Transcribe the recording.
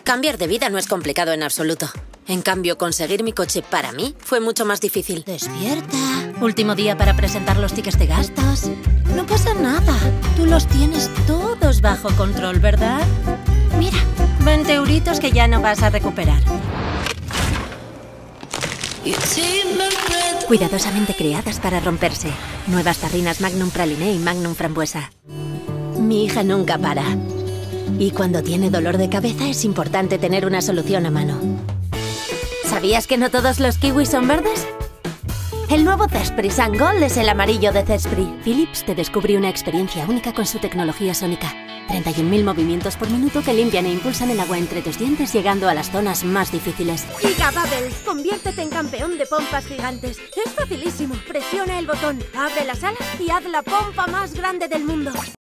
Cambiar de vida no es complicado en absoluto. En cambio, conseguir mi coche para mí fue mucho más difícil. Despierta. Último día para presentar los tickets de gastos. No pasa nada. Tú los tienes todos bajo control, ¿verdad? Mira, 20 euritos que ya no vas a recuperar. Cuidadosamente creadas para romperse. Nuevas tarrinas Magnum Praliné y Magnum Frambuesa. Mi hija nunca para. Y cuando tiene dolor de cabeza es importante tener una solución a mano. ¿Sabías que no todos los kiwis son verdes? El nuevo Zespri Sun Gold es el amarillo de Zespri. Philips te descubre una experiencia única con su tecnología sónica. 31.000 movimientos por minuto que limpian e impulsan el agua entre tus dientes, llegando a las zonas más difíciles. Giga Bubbles, conviértete en campeón de pompas gigantes. Es facilísimo. Presiona el botón, abre las alas y haz la pompa más grande del mundo.